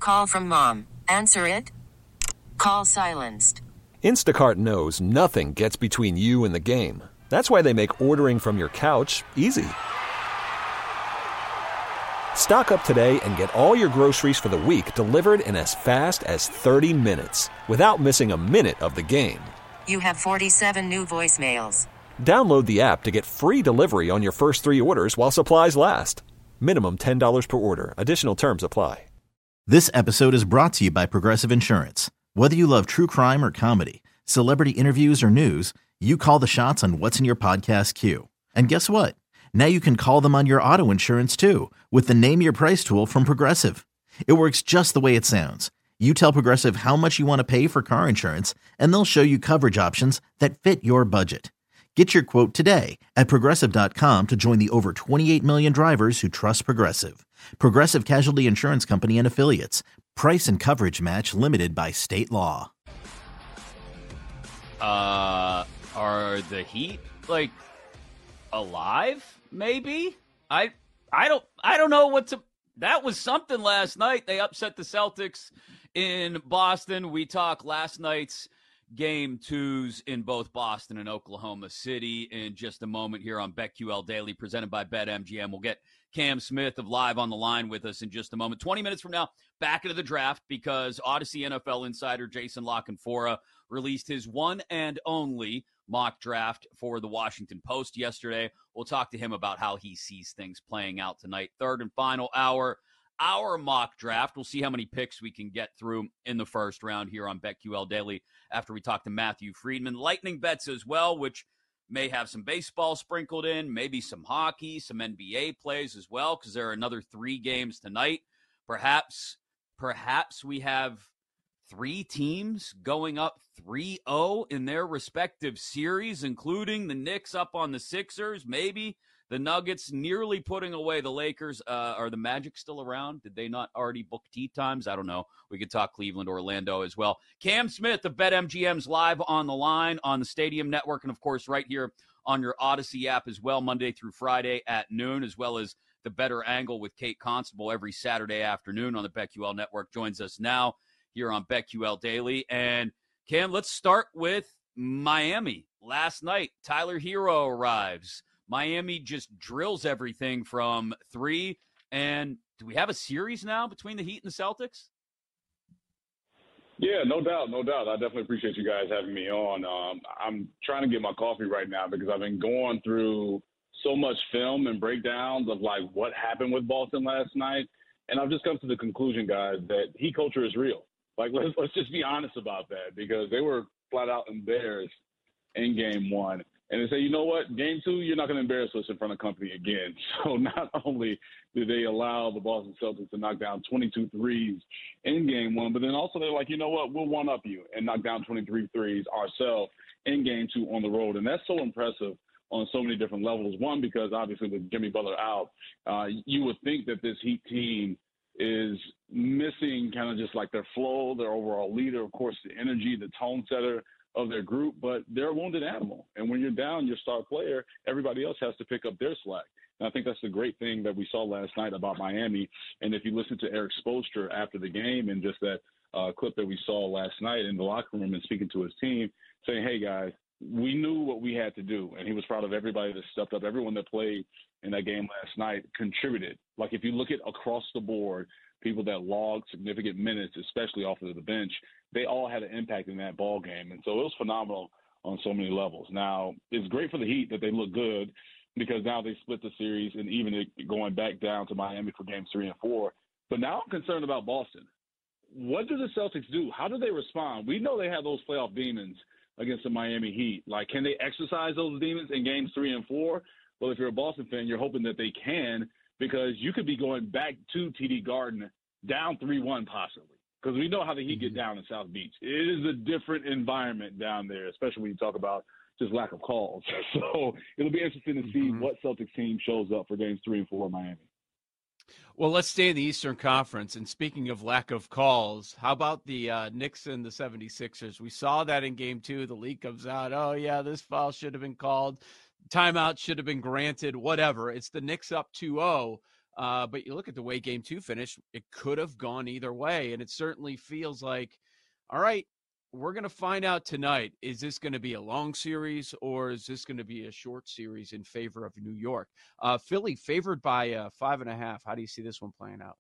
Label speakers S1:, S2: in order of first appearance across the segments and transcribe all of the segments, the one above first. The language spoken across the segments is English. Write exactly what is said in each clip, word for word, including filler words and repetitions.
S1: Call from mom. Answer it. Call silenced.
S2: Instacart knows nothing gets between you and the game. That's why they make ordering from your couch easy. Stock up today and get all your groceries for the week delivered in as fast as thirty minutes without missing a minute of the game.
S1: You have forty-seven new voicemails.
S2: Download the app to get free delivery on your first three orders while supplies last. Minimum ten dollars per order. Additional terms apply.
S3: This episode is brought to you by Progressive Insurance. Whether you love true crime or comedy, celebrity interviews or news, you call the shots on what's in your podcast queue. And guess what? Now you can call them on your auto insurance too with the Name Your Price tool from Progressive. It works just the way it sounds. You tell Progressive how much you want to pay for car insurance, and they'll show you coverage options that fit your budget. Get your quote today at Progressive dot com to join the over twenty-eight million drivers who trust Progressive. Progressive Casualty Insurance Company and Affiliates. Price and coverage match limited by state law.
S4: Uh, are the Heat, like, alive, maybe? I I don't I don't know what to... That was something last night. They upset the Celtics in Boston. We talk last night's game twos in both Boston and Oklahoma City in just a moment here on BetQL Daily, presented by BetMGM. We'll get Cam Smith of Live on the line with us in just a moment. twenty minutes from now, back into the draft, because Odyssey N F L insider Jason La Canfora released his one and only mock draft for the Washington Post yesterday. We'll talk to him about how he sees things playing out tonight. Third and final hour, our mock draft. We'll see how many picks we can get through in the first round here on BetQL Daily after we talk to Matthew Friedman. Lightning bets as well, which may have some baseball sprinkled in, maybe some hockey, some N B A plays as well, because there are another three games tonight. Perhaps, perhaps we have three teams going up three oh in their respective series, including the Knicks up on the Sixers, maybe the Nuggets nearly putting away the Lakers. Uh, are the Magic still around? Did they not already book tee times? I don't know. We could talk Cleveland, Orlando as well. Cam Smith of BetMGM's live on the line on the Stadium Network, and, of course, right here on your Odyssey app as well, Monday through Friday at noon, as well as the Better Angle with Kate Constable every Saturday afternoon on the BetQL Network. Joins us now here on BetQL Daily. And, Cam, let's start with Miami. Last night, Tyler Hero arrives. Miami just drills everything from three. And do we have a series now between the Heat and the Celtics?
S5: Yeah, no doubt, no doubt. I definitely appreciate you guys having me on. Um, I'm trying to get my coffee right now because I've been going through so much film and breakdowns of, like, what happened with Boston last night. And I've just come to the conclusion, guys, that Heat culture is real. Like, let's, let's just be honest about that, because they were flat out embarrassed in game one. And they say, you know what, game two, you're not going to embarrass us in front of company again. So not only did they allow the Boston Celtics to knock down twenty-two threes in game one, but then also they're like, you know what, we'll one-up you and knock down twenty-three threes ourselves in game two on the road. And that's so impressive on so many different levels. One, because obviously with Jimmy Butler out, uh, you would think that this Heat team is missing kind of just like their flow, their overall leader, of course, the energy, the tone setter of their group, but they're a wounded animal. And when you're down your star player, everybody else has to pick up their slack. And I think that's the great thing that we saw last night about Miami. And if you listen to Eric Spoelstra after the game and just that uh, clip that we saw last night in the locker room and speaking to his team, saying, hey, guys, we knew what we had to do. And he was proud of everybody that stepped up. Everyone that played in that game last night contributed. Like, if you look at across the board, people that logged significant minutes, especially off of the bench, they all had an impact in that ball game. And so it was phenomenal on so many levels. Now, it's great for the Heat that they look good, because now they split the series and even it going back down to Miami for games three and four. But now I'm concerned about Boston. What do the Celtics do? How do they respond? We know they have those playoff demons against the Miami Heat. Like, can they exercise those demons in games three and four? Well, if you're a Boston fan, you're hoping that they can, because you could be going back to T D Garden down three one possibly, because we know how the Heat get down in South Beach. It is a different environment down there, especially when you talk about just lack of calls. So it'll be interesting to see mm-hmm. what Celtics team shows up for games three and four in Miami.
S6: Well, let's stay in the Eastern Conference. And speaking of lack of calls, how about the uh, Knicks and the seventy-sixers? We saw that in game two. The leak comes out, oh, yeah, this foul should have been called. Timeout should have been granted, whatever. It's the Knicks up two oh. Uh, but you look at the way game two finished, it could have gone either way. And it certainly feels like, all right, we're going to find out tonight. Is this going to be a long series or is this going to be a short series in favor of New York? Uh, Philly favored by uh, five and a half. How do you see this one playing out?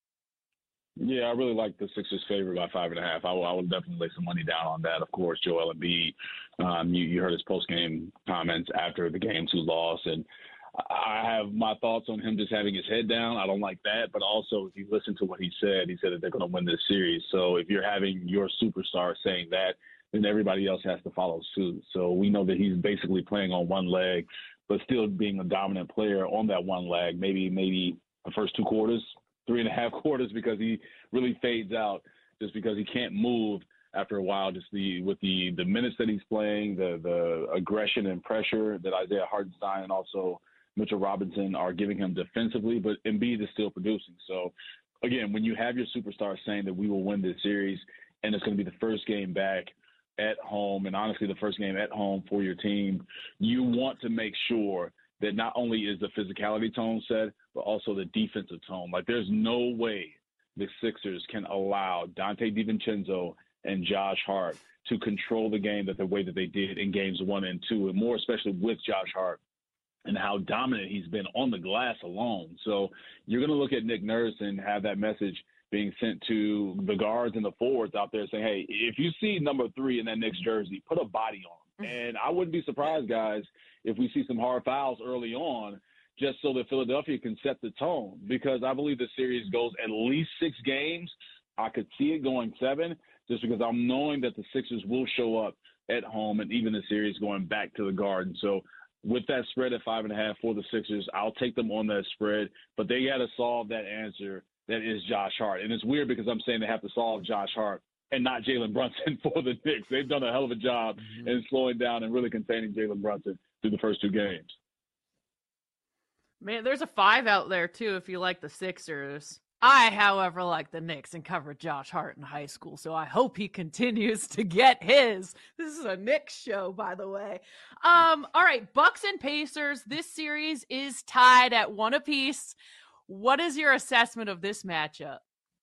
S5: Yeah, I really like the Sixers favored by five and a half. I will, I will definitely lay some money down on that. Of course, Joel Embiid, um, you, you heard his post-game comments after the game two loss, and I have my thoughts on him just having his head down. I don't like that. But also, if you listen to what he said, he said that they're going to win this series. So if you're having your superstar saying that, then everybody else has to follow suit. So we know that he's basically playing on one leg, but still being a dominant player on that one leg, maybe maybe the first two quarters, three and a half quarters, because he really fades out just because he can't move after a while, just the with the, the minutes that he's playing, the, the aggression and pressure that Isaiah Hartenstein and also Mitchell Robinson are giving him defensively, but Embiid is still producing. So, again, when you have your superstar saying that we will win this series and it's going to be the first game back at home, and honestly the first game at home for your team, you want to make sure that not only is the physicality tone set, but also the defensive tone. Like, there's no way the Sixers can allow Dante DiVincenzo and Josh Hart to control the game that the way that they did in games one and two, and more especially with Josh Hart and how dominant he's been on the glass alone. So you're going to look at Nick Nurse and have that message being sent to the guards and the forwards out there saying, hey, if you see number three in that Knicks jersey, put a body on him. And I wouldn't be surprised, guys, if we see some hard fouls early on just so that Philadelphia can set the tone, because I believe the series goes at least six games. I could see it going seven just because I'm knowing that the Sixers will show up at home and even the series going back to the Garden. So with that spread at five and a half for the Sixers, I'll take them on that spread, but they got to solve that answer that is Josh Hart. And it's weird because I'm saying they have to solve Josh Hart and not Jalen Brunson for the Knicks. They've done a hell of a job mm-hmm. in slowing down and really containing Jalen Brunson through the first two games.
S7: Man, there's a five out there, too, if you like the Sixers. I, however, like the Knicks and covered Josh Hart in high school, so I hope he continues to get his. This is a Knicks show, by the way. Um, all right, Bucks and Pacers. This series is tied at one apiece. What is your assessment of this matchup?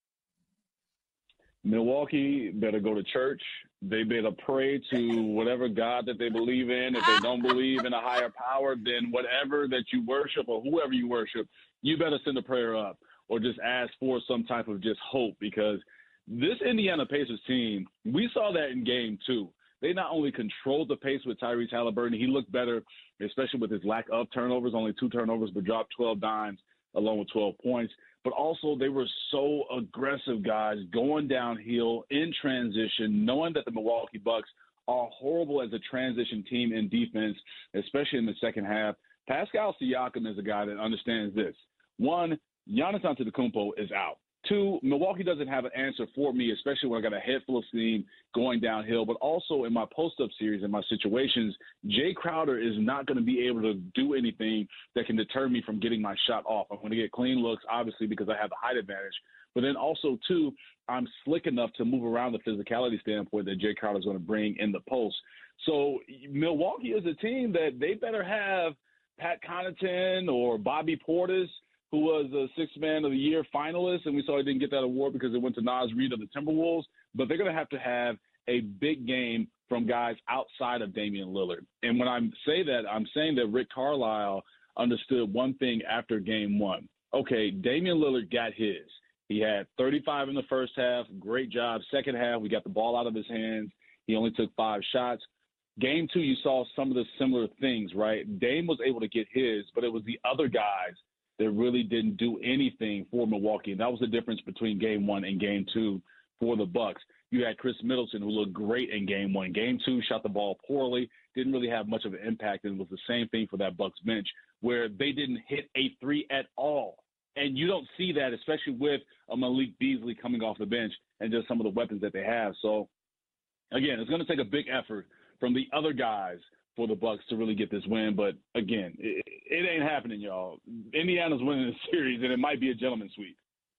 S5: Milwaukee better go to church. They better pray to whatever God that they believe in. If they don't believe in a higher power, then whatever that you worship or whoever you worship, you better send a prayer up or just ask for some type of just hope, because this Indiana Pacers team, we saw that in game two. They not only controlled the pace with Tyrese Halliburton, he looked better, especially with his lack of turnovers, only two turnovers, but dropped twelve dimes along with twelve points. But also they were so aggressive, guys, going downhill in transition, knowing that the Milwaukee Bucks are horrible as a transition team in defense, especially in the second half. Pascal Siakam is a guy that understands this. One, Giannis Antetokounmpo is out. Two, Milwaukee doesn't have an answer for me, especially when I got a head full of steam going downhill. But also in my post-up series, in my situations, Jay Crowder is not going to be able to do anything that can deter me from getting my shot off. I'm going to get clean looks, obviously, because I have the height advantage. But then also, too, I'm slick enough to move around the physicality standpoint that Jay Crowder is going to bring in the post. So Milwaukee is a team that they better have Pat Connaughton or Bobby Portis, who was a Sixth Man of the Year finalist, and we saw he didn't get that award because it went to Naz Reid of the Timberwolves. But they're going to have to have a big game from guys outside of Damian Lillard. And when I say that, I'm saying that Rick Carlisle understood one thing after game one. Okay, Damian Lillard got his. He had thirty-five in the first half. Great job. Second half, we got the ball out of his hands. He only took five shots. Game two, you saw some of the similar things, right? Dame was able to get his, but it was the other guys that really didn't do anything for Milwaukee. And that was the difference between game one and game two for the Bucks. You had Chris Middleton, who looked great in game one. Game two, shot the ball poorly, didn't really have much of an impact, and it was the same thing for that Bucks bench, where they didn't hit a three at all. And you don't see that, especially with a Malik Beasley coming off the bench and just some of the weapons that they have. So, again, it's going to take a big effort from the other guys for the Bucks to really get this win. But, again, it, it ain't happening, y'all. Indiana's winning the series, and it might be a gentleman's sweep.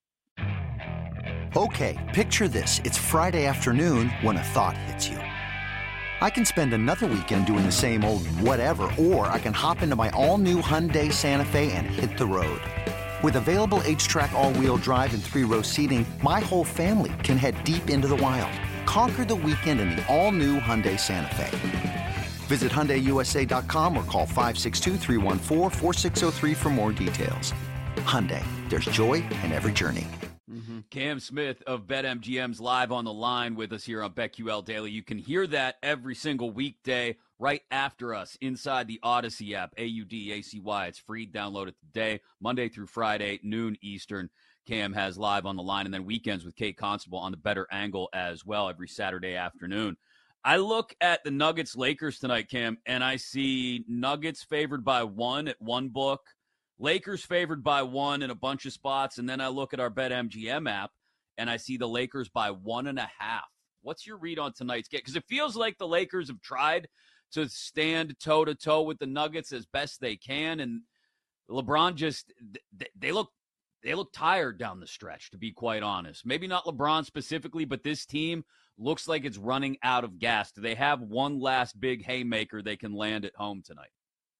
S8: Okay, picture this. It's Friday afternoon when a thought hits you. I can spend another weekend doing the same old whatever, or I can hop into my all-new Hyundai Santa Fe and hit the road. With available H-Track all-wheel drive and three-row seating, my whole family can head deep into the wild. Conquer the weekend in the all-new Hyundai Santa Fe. Visit Hyundai U S A dot com or call five six two, three one four, four six zero three for more details. Hyundai, there's joy in every journey.
S4: Mm-hmm. Cam Smith of BetMGM's live on the line with us here on BetQL Daily. You can hear that every single weekday right after us inside the Odyssey app, A U D A C Y. It's free. Download it today, Monday through Friday, noon Eastern. Cam has live on the line, and then weekends with Kate Constable on the Better Angle as well every Saturday afternoon. I look at the Nuggets-Lakers tonight, Cam, and I see Nuggets favored by one at one book, Lakers favored by one in a bunch of spots, and then I look at our BetMGM app, and I see the Lakers by one and a half. What's your read on tonight's game? Because it feels like the Lakers have tried to stand toe-to-toe with the Nuggets as best they can, and LeBron just – they look they look tired down the stretch, to be quite honest. Maybe not LeBron specifically, but this team – looks like it's running out of gas. Do they have one last big haymaker they can land at home tonight?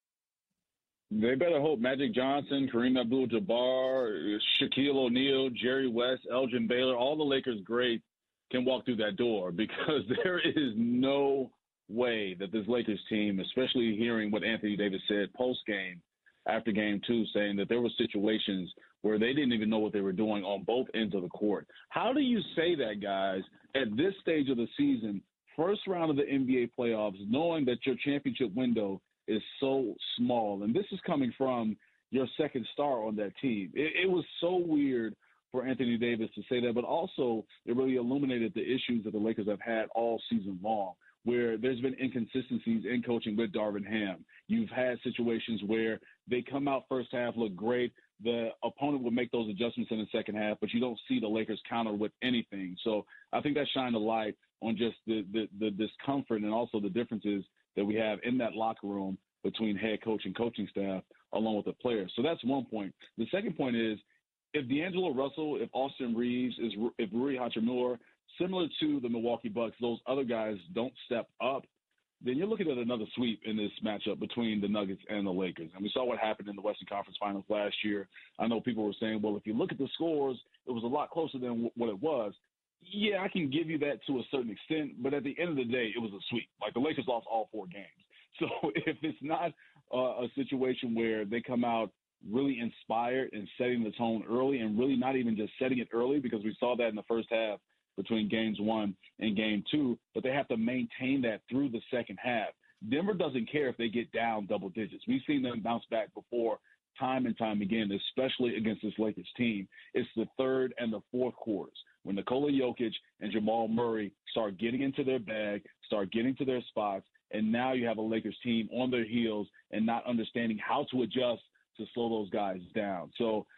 S5: They better hope Magic Johnson, Kareem Abdul-Jabbar, Shaquille O'Neal, Jerry West, Elgin Baylor, all the Lakers greats can walk through that door, because there is no way that this Lakers team, especially hearing what Anthony Davis said post-game, after game two, saying that there were situations where they didn't even know what they were doing on both ends of the court. How do you say that, guys, at this stage of the season, first round of the N B A playoffs, knowing that your championship window is so small? And this is coming from your second star on that team. It, it was so weird for Anthony Davis to say that, but also it really illuminated the issues that the Lakers have had all season long, where there's been inconsistencies in coaching with Darvin Ham. You've had situations where they come out first half, look great. The opponent will make those adjustments in the second half, but you don't see the Lakers counter with anything. So I think that shined a light on just the, the, the discomfort and also the differences that we have in that locker room between head coach and coaching staff along with the players. So that's one point. The second point is, if D'Angelo Russell, if Austin Reeves, is if Rui Hachimura, similar to the Milwaukee Bucks, those other guys don't step up, then you're looking at another sweep in this matchup between the Nuggets and the Lakers. And we saw what happened in the Western Conference Finals last year. I know people were saying, well, if you look at the scores, it was a lot closer than w- what it was. Yeah, I can give you that to a certain extent, but at the end of the day, it was a sweep. Like, the Lakers lost all four games. So if it's not uh, a situation where they come out really inspired and setting the tone early, and really not even just setting it early, because we saw that in the first half between games one and game two, but they have to maintain that through the second half. Denver doesn't care if they get down double digits. We've seen them bounce back before time and time again, especially against this Lakers team. It's the third and the fourth quarters when Nikola Jokic and Jamal Murray start getting into their bag, start getting to their spots, and now you have a Lakers team on their heels and not understanding how to adjust to slow those guys down. So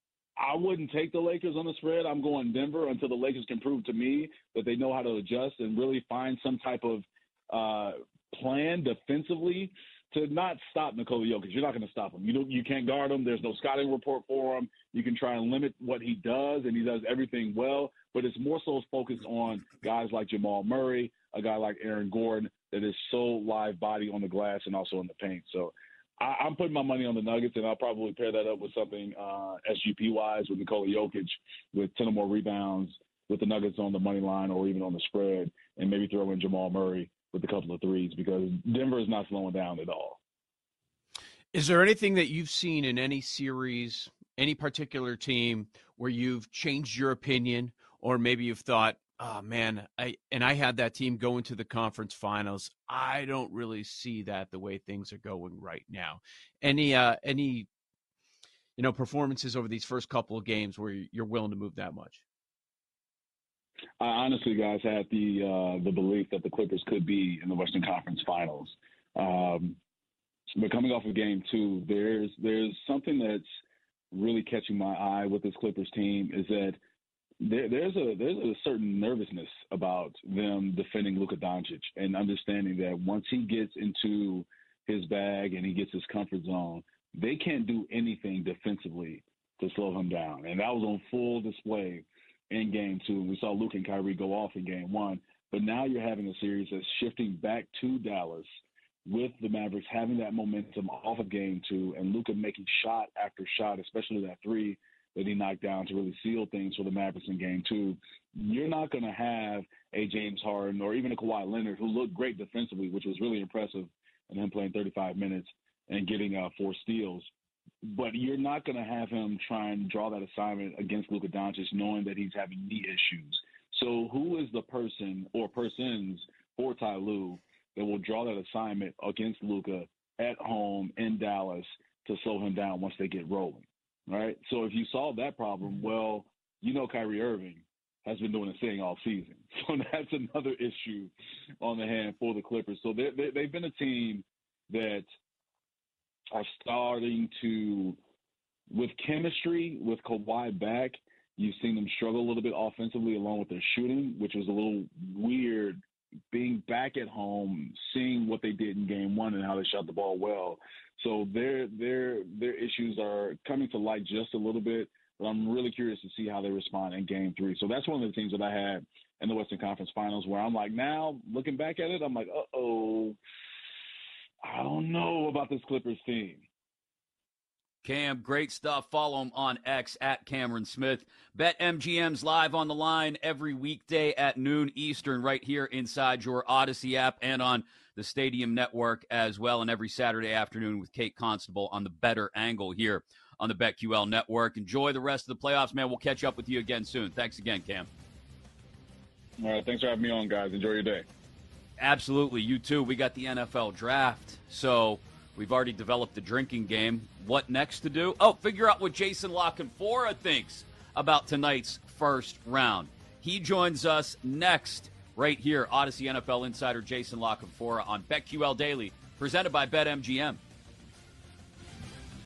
S5: I wouldn't take the Lakers on the spread. I'm going Denver until the Lakers can prove to me that they know how to adjust and really find some type of uh, plan defensively to not stop Nikola Jokic. You're not going to stop him. You don't, you can't guard him. There's no scouting report for him. You can try and limit what he does, and he does everything well. But it's more so focused on guys like Jamal Murray, a guy like Aaron Gordon that is so live body on the glass and also in the paint. So I, I'm putting my money on the Nuggets, and I'll probably pair that up with something uh, S G P-wise with Nikola Jokic with ten or more rebounds with the Nuggets on the money line or even on the spread, and maybe throw in Jamal Murray with a couple of threes, because Denver is not slowing down at all.
S6: Is there anything that you've seen in any series, any particular team, where you've changed your opinion, or maybe you've thought, oh, man, I and I had that team go into the conference finals. I don't really see that the way things are going right now. Any, uh, any, you know, performances over these first couple of games where you're willing to move that much?
S5: I honestly, guys, had the uh, the belief that the Clippers could be in the Western Conference Finals. Um, but coming off of game two, there's there's something that's really catching my eye with this Clippers team, is that there, there's a there's a certain nervousness about them defending Luka Doncic, and understanding that once he gets into his bag and he gets his comfort zone, they can't do anything defensively to slow him down. And that was on full display in game two. We saw Luke and Kyrie go off in game one, but now you're having a series that's shifting back to Dallas, with the Mavericks having that momentum off of game two and Luka making shot after shot, especially that three that he knocked down to really seal things for the Mavericks in game two, you're not going to have a James Harden or even a Kawhi Leonard who looked great defensively, which was really impressive, and him playing thirty-five minutes and getting uh, four steals. But you're not going to have him try and draw that assignment against Luka Doncic knowing that he's having knee issues. So who is the person or persons for Ty Lue that will draw that assignment against Luka at home in Dallas to slow him down once they get rolling, right? So if you solve that problem, well, you know Kyrie Irving has been doing his thing all season. So that's another issue on the hand for the Clippers. So they, they, they've been a team that are starting to, with chemistry, with Kawhi back, you've seen them struggle a little bit offensively along with their shooting, which was a little weird being back at home, seeing what they did in game one and how they shot the ball well. So their their their issues are coming to light just a little bit, but I'm really curious to see how they respond in game three. So that's one of the things that I had in the Western Conference Finals where I'm like, now looking back at it, I'm like, uh-oh, I don't know about this Clippers team.
S4: Cam, great stuff. Follow him on X at Cameron Smith. BetMGM's live on the line every weekday at noon Eastern right here inside your Odyssey app and on the Stadium Network as well, and every Saturday afternoon with Kate Constable on the Better Angle here on the BetQL Network. Enjoy the rest of the playoffs, man. We'll catch up with you again soon. Thanks again, Cam.
S5: All right, thanks for having me on, guys. Enjoy your day.
S4: Absolutely. You too. We got the N F L draft, so we've already developed the drinking game. What next to do? Oh, figure out what Jason La Canfora thinks about tonight's first round. He joins us next right here. Odyssey N F L insider Jason La Canfora on BetQL Daily, presented by BetMGM.